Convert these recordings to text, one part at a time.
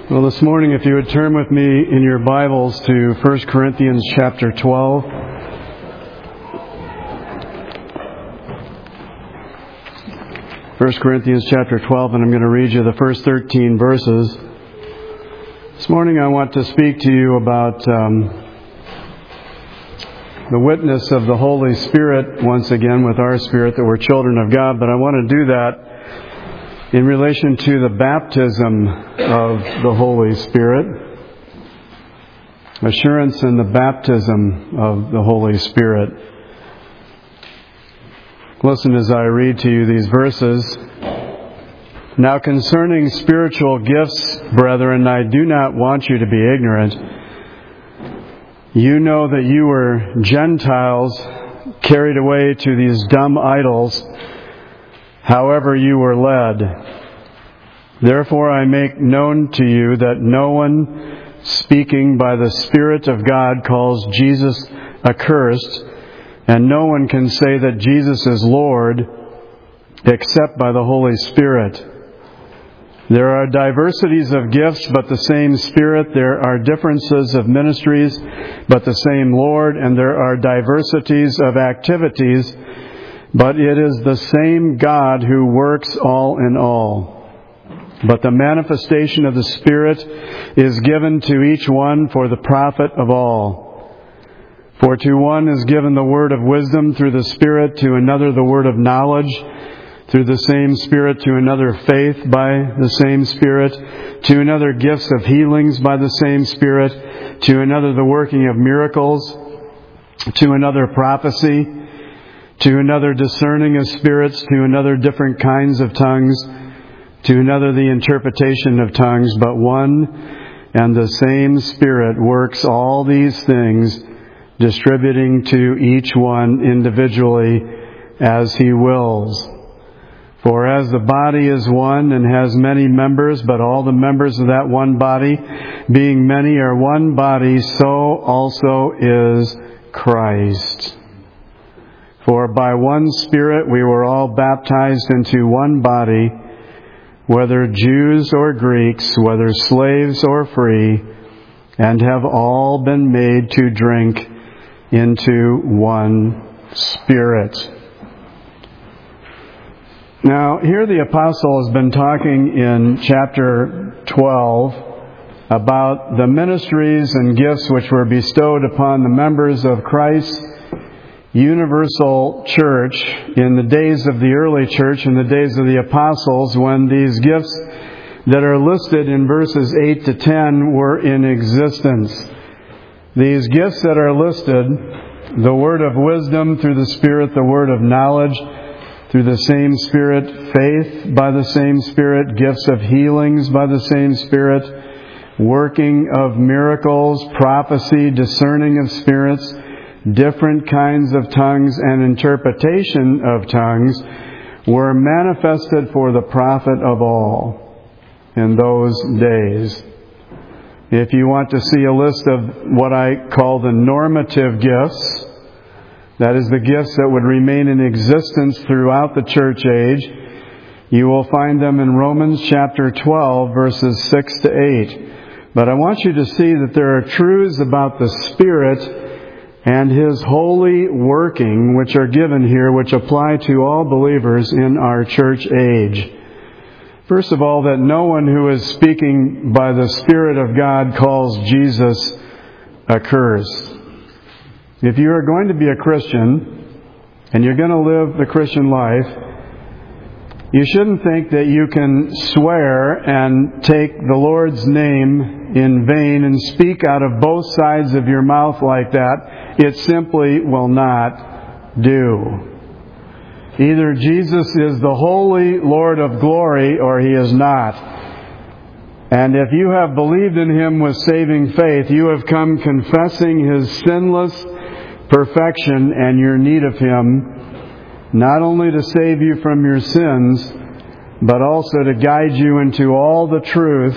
Well, this morning, if you would turn with me in your Bibles to 1 Corinthians chapter 12. 1 Corinthians chapter 12, and I'm going to read you the first 13 verses. This morning I want to speak to you about the witness of the Holy Spirit, once again with our spirit that we're children of God, but I want to do that in relation to the baptism of the Holy Spirit. Assurance in the baptism of the Holy Spirit. Listen as I read to you these verses. Now concerning spiritual gifts, brethren, I do not want you to be ignorant. You know that you were Gentiles carried away to these dumb idols, however you were led. Therefore I make known to you that no one speaking by the Spirit of God calls Jesus accursed, and no one can say that Jesus is Lord except by the Holy Spirit. There are diversities of gifts, but the same Spirit. There are differences of ministries, but the same Lord. And there are diversities of activities, but it is the same God who works all in all. But the manifestation of the Spirit is given to each one for the profit of all. For to one is given the word of wisdom through the Spirit, to another the word of knowledge through the same Spirit, to another faith by the same Spirit, to another gifts of healings by the same Spirit, to another the working of miracles, to another prophecy, to another discerning of spirits, to another different kinds of tongues, to another the interpretation of tongues. But one and the same Spirit works all these things, distributing to each one individually as He wills. For as the body is one and has many members, but all the members of that one body, being many, are one body, so also is Christ. For by one Spirit we were all baptized into one body, whether Jews or Greeks, whether slaves or free, and have all been made to drink into one Spirit. Now, here the apostle has been talking in chapter 12 about the ministries and gifts which were bestowed upon the members of Christ's universal church in the days of the early church, in the days of the apostles, when these gifts that are listed in verses 8 to 10 were in existence. These gifts that are listed, the word of wisdom through the Spirit, the word of knowledge through the same Spirit, faith by the same Spirit, gifts of healings by the same Spirit, working of miracles, prophecy, discerning of spirits, different kinds of tongues, and interpretation of tongues were manifested for the profit of all in those days. If you want to see a list of what I call the normative gifts, that is the gifts that would remain in existence throughout the church age, you will find them in Romans chapter 12, verses 6 to 8. But I want you to see that there are truths about the Spirit and His holy working which are given here, which apply to all believers in our church age. First of all, that no one who is speaking by the Spirit of God calls Jesus accursed. If you are going to be a Christian and you're going to live the Christian life, you shouldn't think that you can swear and take the Lord's name in vain and speak out of both sides of your mouth like that. It simply will not do. Either Jesus is the holy Lord of glory or He is not. And if you have believed in Him with saving faith, you have come confessing His sinless perfection and your need of Him, not only to save you from your sins, but also to guide you into all the truth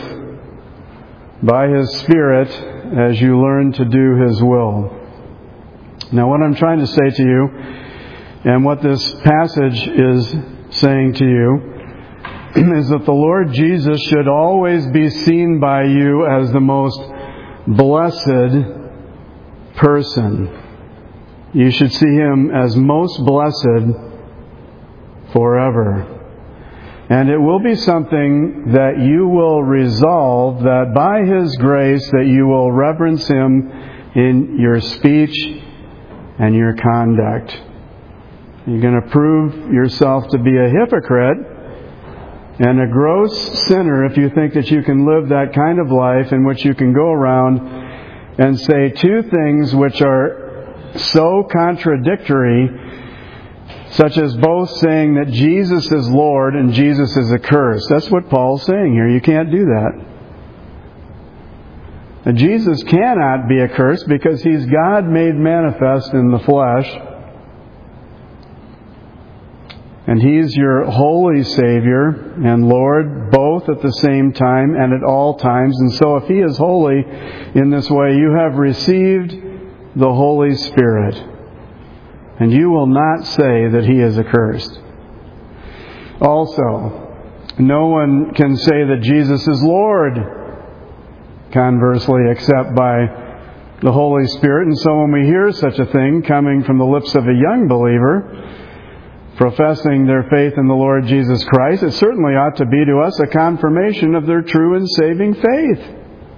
by His Spirit as you learn to do His will. Now, what I'm trying to say to you, and what this passage is saying to you, is that the Lord Jesus should always be seen by you as the most blessed person. You should see Him as most blessed forever. And it will be something that you will resolve, that by His grace that you will reverence Him in your speech and your conduct. You're going to prove yourself to be a hypocrite and a gross sinner if you think that you can live that kind of life in which you can go around and say two things which are so contradictory, such as both saying that Jesus is Lord and Jesus is accursed. That's what Paul's saying here. You can't do that. Now, Jesus cannot be accursed because He's God made manifest in the flesh. And He's your holy Savior and Lord, both at the same time and at all times. And so if He is holy in this way, you have received the Holy Spirit. And you will not say that He is accursed. Also, no one can say that Jesus is Lord, conversely, except by the Holy Spirit. And so when we hear such a thing coming from the lips of a young believer, professing their faith in the Lord Jesus Christ, it certainly ought to be to us a confirmation of their true and saving faith.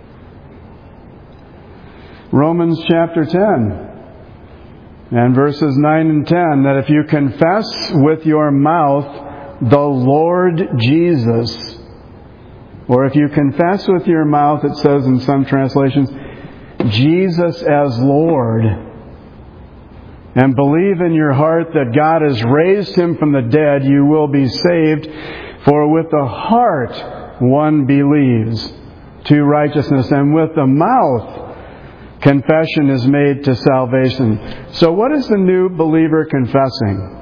Romans chapter 10 and verses 9 and 10, that if you confess with your mouth the Lord Jesus, or if you confess with your mouth, it says in some translations, Jesus as Lord, and believe in your heart that God has raised Him from the dead, you will be saved. For with the heart one believes to righteousness, and with the mouth confession is made to salvation. So what is the new believer confessing?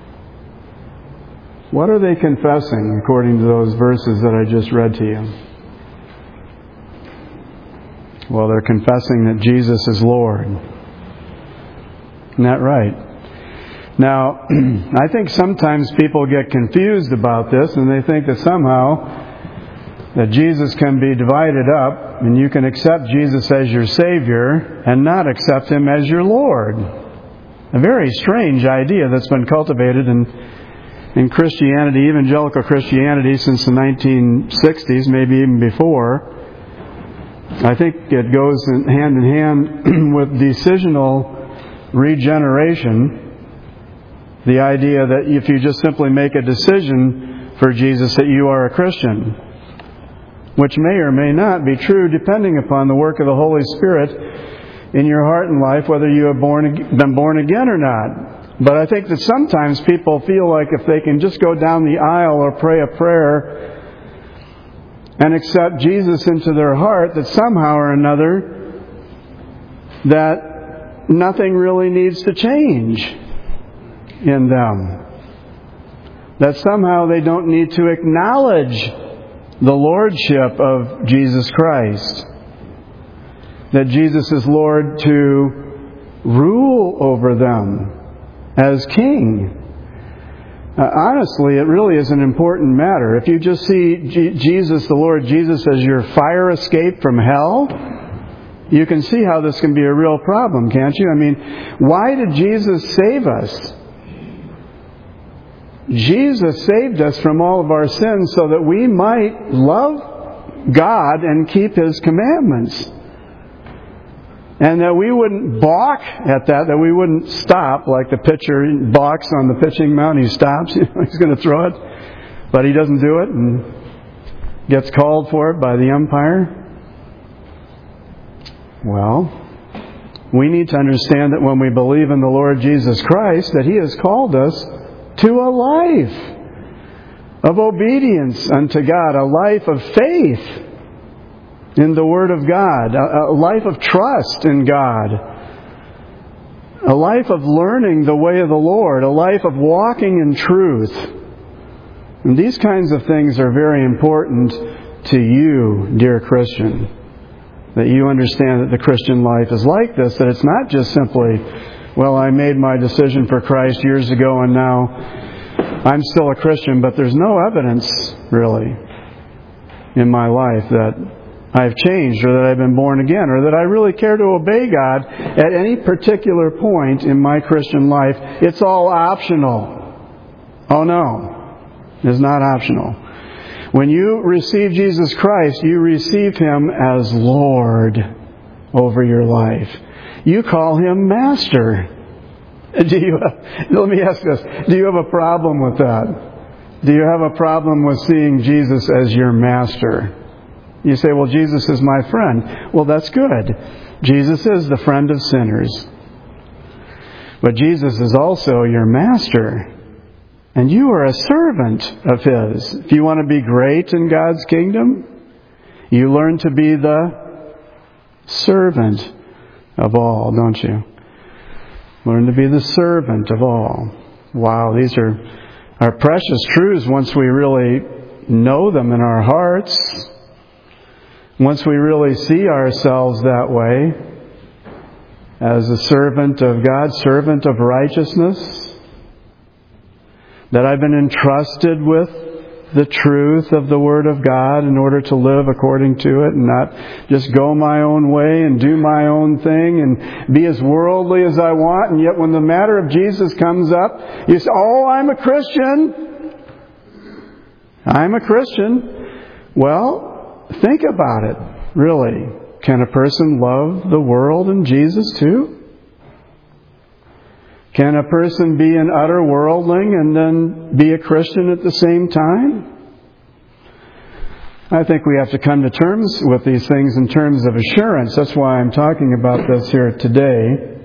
What are they confessing according to those verses that I just read to you? Well, they're confessing that Jesus is Lord. Isn't that right? Now, I think sometimes people get confused about this, and they think that somehow that Jesus can be divided up, and you can accept Jesus as your Savior and not accept Him as your Lord. A very strange idea that's been cultivated in Christianity, evangelical Christianity, since the 1960s, maybe even before. I think it goes hand in hand with decisional regeneration. The idea that if you just simply make a decision for Jesus, that you are a Christian, which may or may not be true depending upon the work of the Holy Spirit in your heart and life, whether you have been born again or not. But I think that sometimes people feel like if they can just go down the aisle or pray a prayer and accept Jesus into their heart, that somehow or another that nothing really needs to change in them. That somehow they don't need to acknowledge the lordship of Jesus Christ. That Jesus is Lord to rule over them as King. Honestly, it really is an important matter. If you just see Jesus, the Lord Jesus, as your fire escape from hell, you can see how this can be a real problem, can't you? I mean, why did Jesus save us? Jesus saved us from all of our sins so that we might love God and keep His commandments. And that we wouldn't balk at that we wouldn't stop like the pitcher balks on the pitching mound. He stops, he's going to throw it, but he doesn't do it and gets called for it by the umpire. Well, we need to understand that when we believe in the Lord Jesus Christ, that He has called us to a life of obedience unto God, a life of faith in the Word of God, a life of trust in God, a life of learning the way of the Lord, a life of walking in truth. And these kinds of things are very important to you, dear Christian, that you understand that the Christian life is like this, that it's not just simply, well, I made my decision for Christ years ago and now I'm still a Christian, but there's no evidence, really, in my life that I've changed or that I've been born again or that I really care to obey God at any particular point in my Christian life. It's all optional. Oh no, it's not optional. When you receive Jesus Christ, you receive Him as Lord over your life. You call Him Master. Let me ask this. Do you have a problem with that? Do you have a problem with seeing Jesus as your Master? You say, well, Jesus is my friend. Well, that's good. Jesus is the friend of sinners. But Jesus is also your Master. And you are a servant of His. If you want to be great in God's kingdom, you learn to be the servant of all, don't you? Learn to be the servant of all. Wow, these are precious truths once we really know them in our hearts. Once we really see ourselves that way, as a servant of God, servant of righteousness, that I've been entrusted with the truth of the Word of God in order to live according to it and not just go my own way and do my own thing and be as worldly as I want. And yet when the matter of Jesus comes up, you say, oh, I'm a Christian. I'm a Christian. Well, think about it, really. Can a person love the world and Jesus too? Can a person be an utter worldling and then be a Christian at the same time? I think we have to come to terms with these things in terms of assurance. That's why I'm talking about this here today.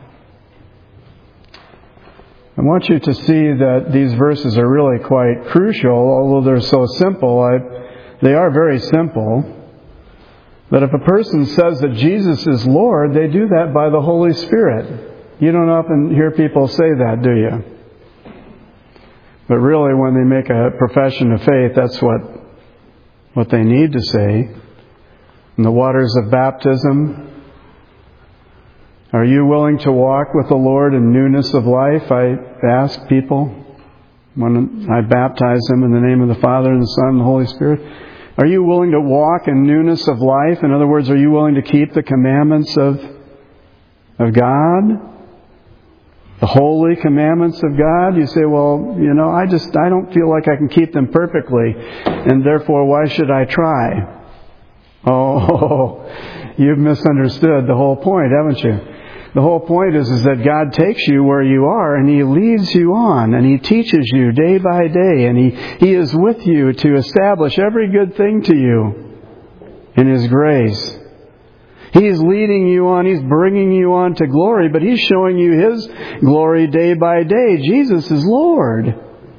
I want you to see that these verses are really quite crucial, although they're so simple. They are very simple. But if a person says that Jesus is Lord, they do that by the Holy Spirit. You don't often hear people say that, do you? But really, when they make a profession of faith, that's what they need to say. In the waters of baptism, are you willing to walk with the Lord in newness of life? I ask people when I baptize them in the name of the Father and the Son and the Holy Spirit. Are you willing to walk in newness of life? In other words, are you willing to keep the commandments of God? The holy commandments of God? You say, well, I don't feel like I can keep them perfectly, and therefore why should I try? Oh, you've misunderstood the whole point, haven't you? The whole point is that God takes you where you are and He leads you on and He teaches you day by day and He is with you to establish every good thing to you in His grace. He's leading you on. He's bringing you on to glory, but He's showing you His glory day by day. Jesus is Lord.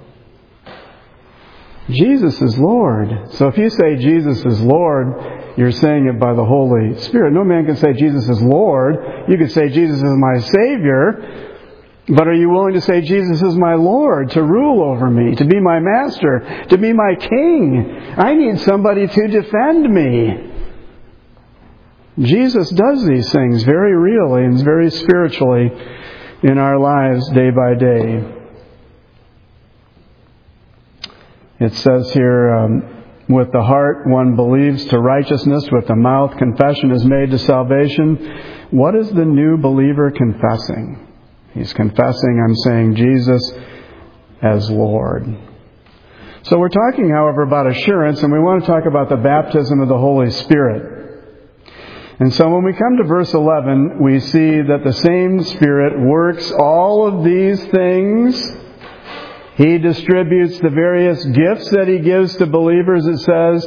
Jesus is Lord. So if you say Jesus is Lord, you're saying it by the Holy Spirit. No man can say Jesus is Lord. You can say Jesus is my Savior. But are you willing to say Jesus is my Lord, to rule over me, to be my Master, to be my King? I need somebody to defend me. Jesus does these things very really and very spiritually in our lives day by day. It says here, with the heart one believes to righteousness, with the mouth confession is made to salvation. What is the new believer confessing? He's confessing, I'm saying, Jesus as Lord. So we're talking, however, about assurance, and we want to talk about the baptism of the Holy Spirit. And so when we come to verse 11, we see that the same Spirit works all of these things. He distributes the various gifts that He gives to believers, it says,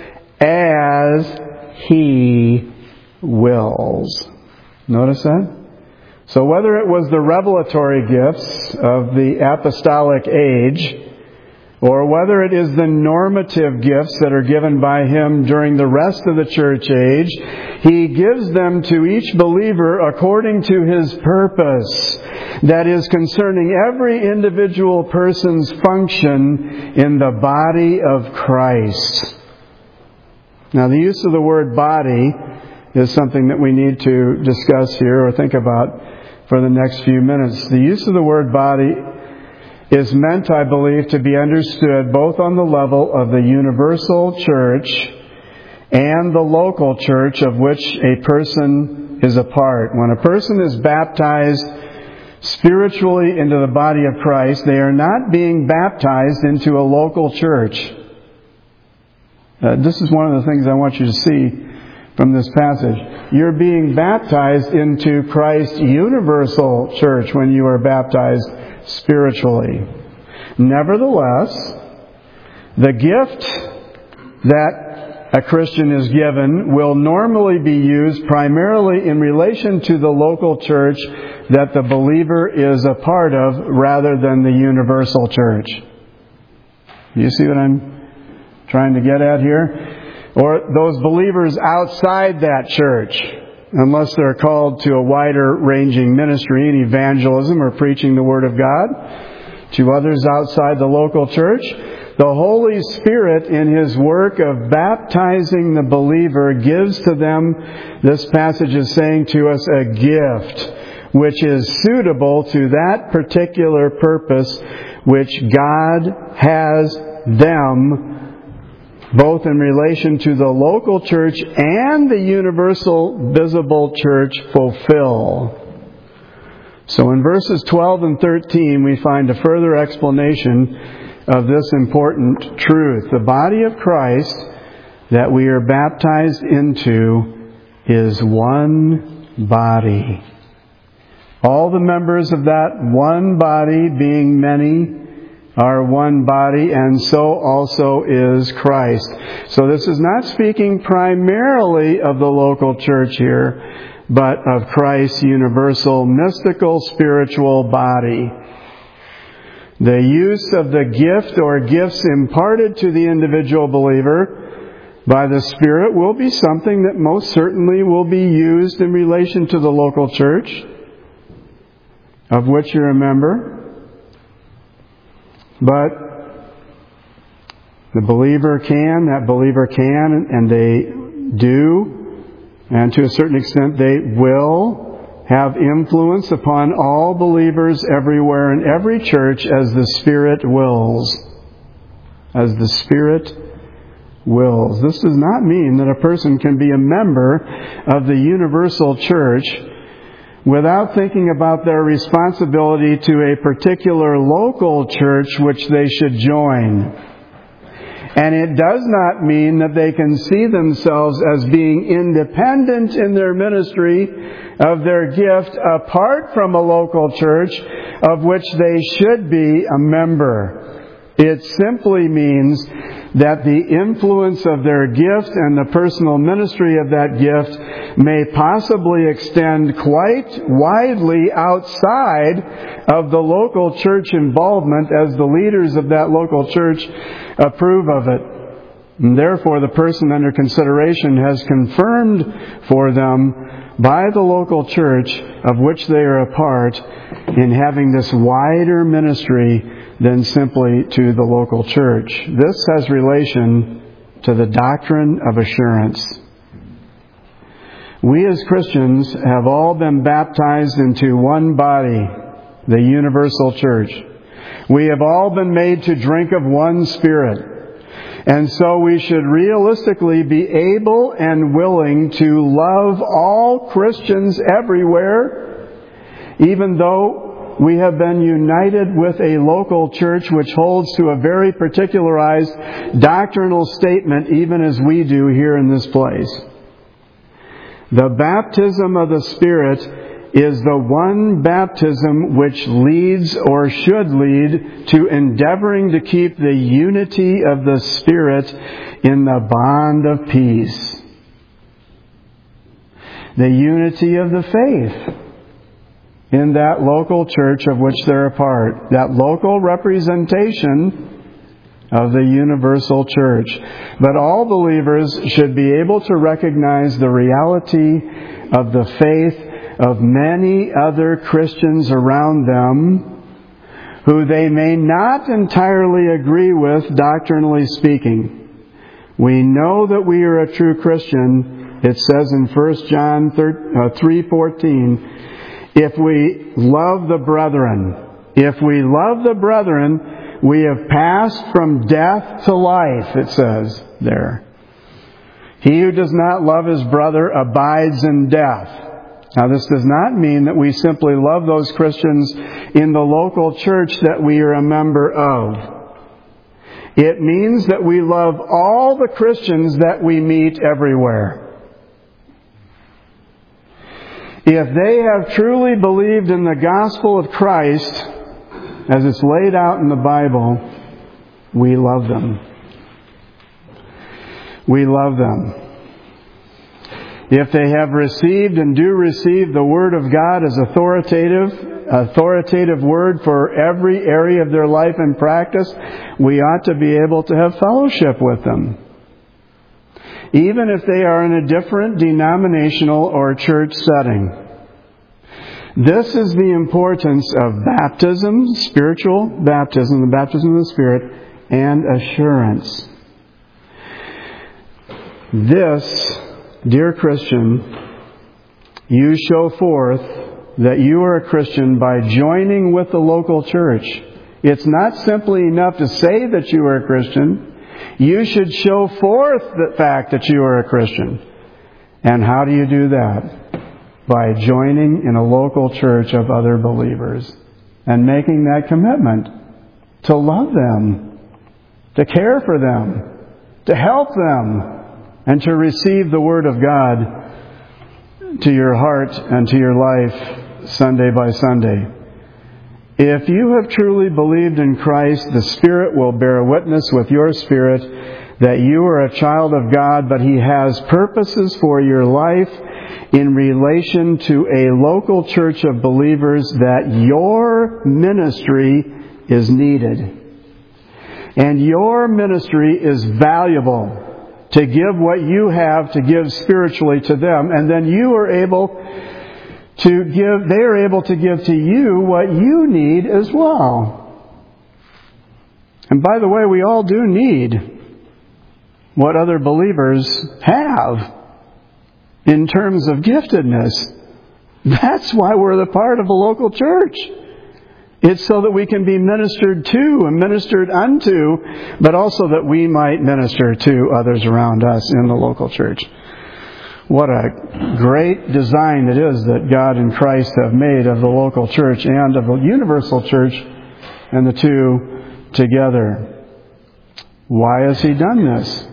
as He wills. Notice that? So whether it was the revelatory gifts of the apostolic age, or whether it is the normative gifts that are given by Him during the rest of the church age, He gives them to each believer according to His purpose, that is concerning every individual person's function in the body of Christ. Now, the use of the word body is something that we need to discuss here or think about for the next few minutes. The use of the word body is meant, I believe, to be understood both on the level of the universal church and the local church of which a person is a part. When a person is baptized spiritually into the body of Christ, they are not being baptized into a local church. This is one of the things I want you to see from this passage. You're being baptized into Christ's universal church when you are baptized spiritually. Nevertheless, the gift that a Christian is given will normally be used primarily in relation to the local church that the believer is a part of rather than the universal church. Do you see what I'm trying to get at here? Or those believers outside that church, unless they're called to a wider ranging ministry in evangelism or preaching the Word of God to others outside the local church. The Holy Spirit, in His work of baptizing the believer, gives to them, this passage is saying to us, a gift which is suitable to that particular purpose which God has them, both in relation to the local church and the universal visible church, fulfill. So in verses 12 and 13 we find a further explanation of this important truth. The body of Christ that we are baptized into is one body. All the members of that one body, being many, are one body, and so also is Christ. So this is not speaking primarily of the local church here, but of Christ's universal, mystical, spiritual body. The use of the gift or gifts imparted to the individual believer by the Spirit will be something that most certainly will be used in relation to the local church, of which you're a member. But that believer can, and they do, and to a certain extent they will have influence upon all believers everywhere in every church as the Spirit wills. As the Spirit wills. This does not mean that a person can be a member of the universal church without thinking about their responsibility to a particular local church which they should join. And it does not mean that they can see themselves as being independent in their ministry of their gift apart from a local church of which they should be a member. It simply means that the influence of their gift and the personal ministry of that gift may possibly extend quite widely outside of the local church involvement as the leaders of that local church approve of it. And therefore, the person under consideration has confirmed for them by the local church of which they are a part in having this wider ministry than simply to the local church. This has relation to the doctrine of assurance. We as Christians have all been baptized into one body, the universal church. We have all been made to drink of one Spirit. And so we should realistically be able and willing to love all Christians everywhere, even though we have been united with a local church which holds to a very particularized doctrinal statement, even as we do here in this place. The baptism of the Spirit is the one baptism which leads or should lead to endeavoring to keep the unity of the Spirit in the bond of peace. The unity of the faith in that local church of which they're a part. That local representation of the universal church. But all believers should be able to recognize the reality of the faith of many other Christians around them who they may not entirely agree with doctrinally speaking. We know that we are a true Christian. It says in 1 John 3:14, if we love the brethren, If we love the brethren, we have passed from death to life, it says there. He who does not love his brother abides in death. Now, this does not mean that we simply love those Christians in the local church that we are a member of. It means that we love all the Christians that we meet everywhere. If they have truly believed in the gospel of Christ, as it's laid out in the Bible, we love them. We love them. If they have received and do receive the Word of God as authoritative word for every area of their life and practice, we ought to be able to have fellowship with them, even if they are in a different denominational or church setting. This is the importance of baptism, spiritual baptism, the baptism of the Spirit, and assurance. This, dear Christian, you show forth that you are a Christian by joining with the local church. It's not simply enough to say that you are a Christian. You should show forth the fact that you are a Christian. And how do you do that? By joining in a local church of other believers and making that commitment to love them, to care for them, to help them, and to receive the Word of God to your heart and to your life Sunday by Sunday. If you have truly believed in Christ, the Spirit will bear witness with your spirit that you are a child of God, but He has purposes for your life in relation to a local church of believers that your ministry is needed. And your ministry is valuable to give what you have to give spiritually to them. And then you are able to give, they are able to give to you what you need as well. And by the way, we all do need what other believers have in terms of giftedness. That's why we're the part of the local church. It's so that we can be ministered to and ministered unto, but also that we might minister to others around us in the local church. What a great design it is that God and Christ have made of the local church and of the universal church, and the two together. Why has He done this?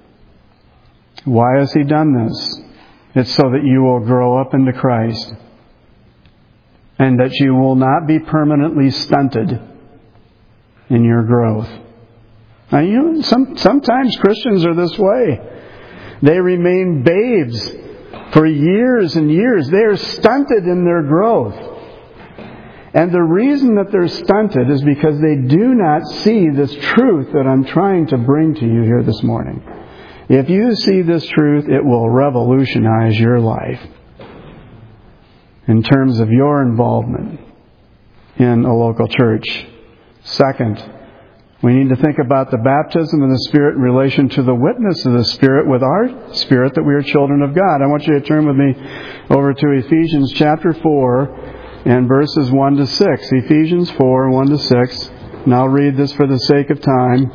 Why has He done this? It's so that you will grow up into Christ, and that you will not be permanently stunted in your growth. Now, sometimes Christians are this way. They remain babes for years and years. They are stunted in their growth. And the reason that they're stunted is because they do not see this truth that I'm trying to bring to you here this morning. If you see this truth, it will revolutionize your life in terms of your involvement in a local church. Second, we need to think about the baptism of the Spirit in relation to the witness of the Spirit with our spirit that we are children of God. I want you to turn with me over to Ephesians chapter 4 and verses 1 to 6. Ephesians 4, 1 to 6. And I'll read this for the sake of time.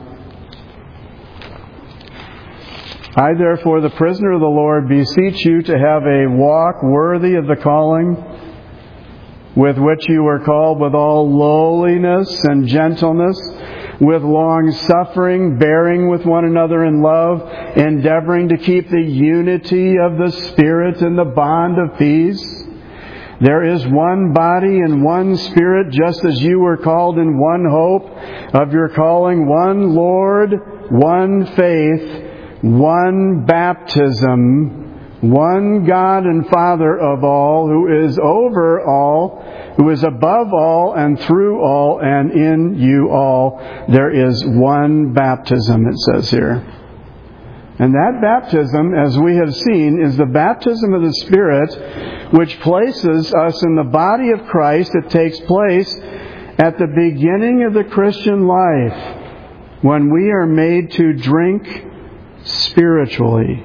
I, therefore, the prisoner of the Lord, beseech you to have a walk worthy of the calling with which you were called, with all lowliness and gentleness, with long suffering, bearing with one another in love, endeavoring to keep the unity of the Spirit in the bond of peace. There is one body and one Spirit, just as you were called in one hope of your calling, one Lord, one faith, one baptism, one God and Father of all, who is over all, who is above all and through all and in you all. There is one baptism, it says here. And that baptism, as we have seen, is the baptism of the Spirit, which places us in the body of Christ. It takes place at the beginning of the Christian life, when we are made to drink spiritually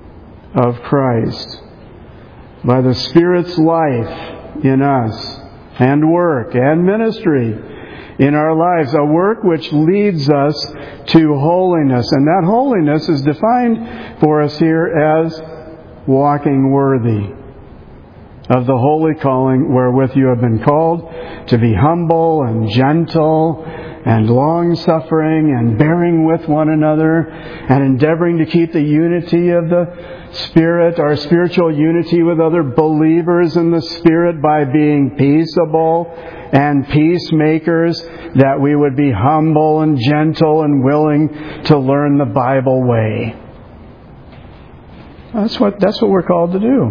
of Christ by the Spirit's life in us. and work and ministry in our lives, a work which leads us to holiness. And that holiness is defined for us here as walking worthy of the holy calling wherewith you have been called, to be humble and gentle and long-suffering and bearing with one another and endeavoring to keep the unity of the Spirit, our spiritual unity with other believers in the Spirit, by being peaceable and peacemakers, that we would be humble and gentle and willing to learn the Bible way. That's what we're called to do.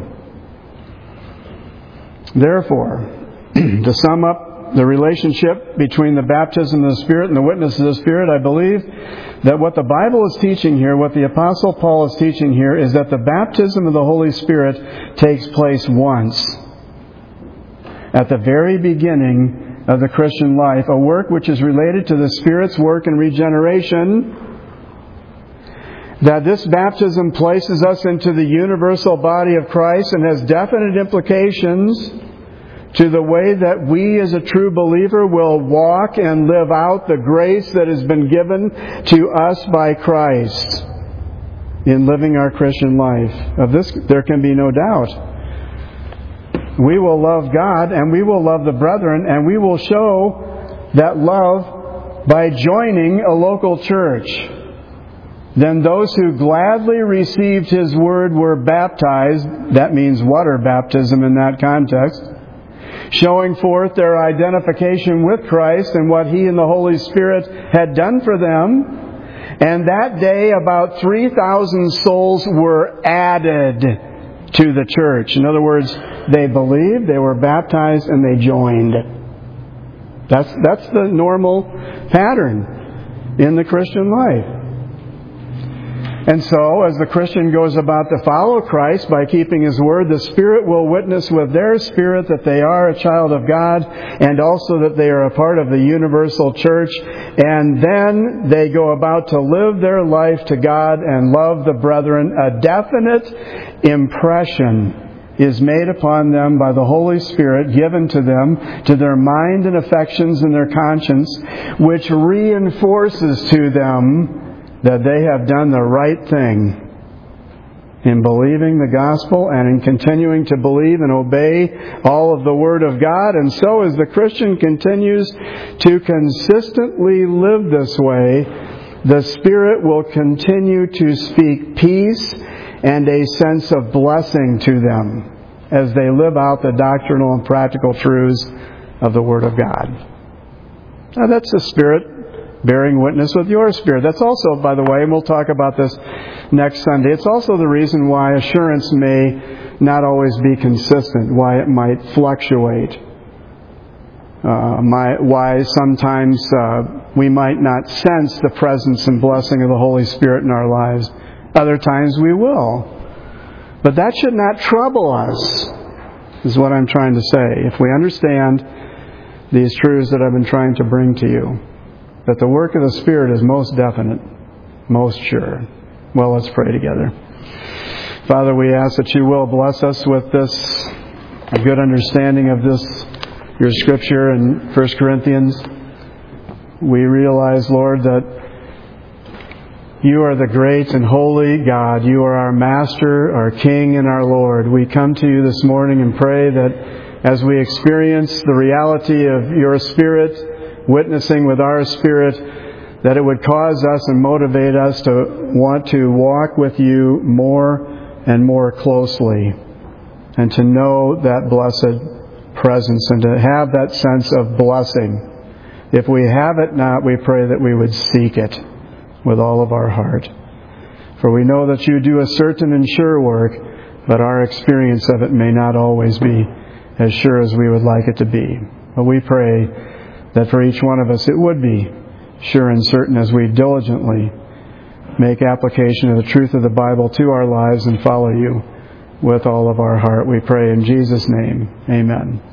Therefore, to sum up the relationship between the baptism of the Spirit and the witness of the Spirit, I believe that what the Bible is teaching here, what the Apostle Paul is teaching here, is that the baptism of the Holy Spirit takes place once, at the very beginning of the Christian life, a work which is related to the Spirit's work in regeneration, that this baptism places us into the universal body of Christ and has definite implications to the way that we as a true believer will walk and live out the grace that has been given to us by Christ in living our Christian life. Of this there can be no doubt. We will love God and we will love the brethren, and we will show that love by joining a local church. Then those who gladly received His Word were baptized. That means water baptism in that context, showing forth their identification with Christ and what He and the Holy Spirit had done for them. And that day about 3,000 souls were added to the church. In other words, they believed, they were baptized, and they joined. That's the normal pattern in the Christian life. And so, as the Christian goes about to follow Christ by keeping His Word, the Spirit will witness with their spirit that they are a child of God, and also that they are a part of the universal church. And then they go about to live their life to God and love the brethren. A definite impression is made upon them by the Holy Spirit given to them, to their mind and affections and their conscience, which reinforces to them that they have done the right thing in believing the gospel and in continuing to believe and obey all of the Word of God. And so as the Christian continues to consistently live this way, the Spirit will continue to speak peace and a sense of blessing to them as they live out the doctrinal and practical truths of the Word of God. Now that's the Spirit bearing witness with your spirit. That's also, by the way, and we'll talk about this next Sunday, it's also the reason why assurance may not always be consistent, why it might fluctuate, why sometimes we might not sense the presence and blessing of the Holy Spirit in our lives. Other times we will. But that should not trouble us, is what I'm trying to say. If we understand these truths that I've been trying to bring to you, that the work of the Spirit is most definite, most sure. Well, let's pray together. Father, we ask that You will bless us with this, a good understanding of this, Your Scripture in 1 Corinthians. We realize, Lord, that You are the great and holy God. You are our Master, our King, and our Lord. We come to You this morning and pray that as we experience the reality of Your Spirit witnessing with our spirit, that it would cause us and motivate us to want to walk with You more and more closely, and to know that blessed presence and to have that sense of blessing. If we have it not, we pray that we would seek it with all of our heart. For we know that You do a certain and sure work, but our experience of it may not always be as sure as we would like it to be. But we pray that for each one of us it would be sure and certain as we diligently make application of the truth of the Bible to our lives and follow You with all of our heart. We pray in Jesus' name. Amen.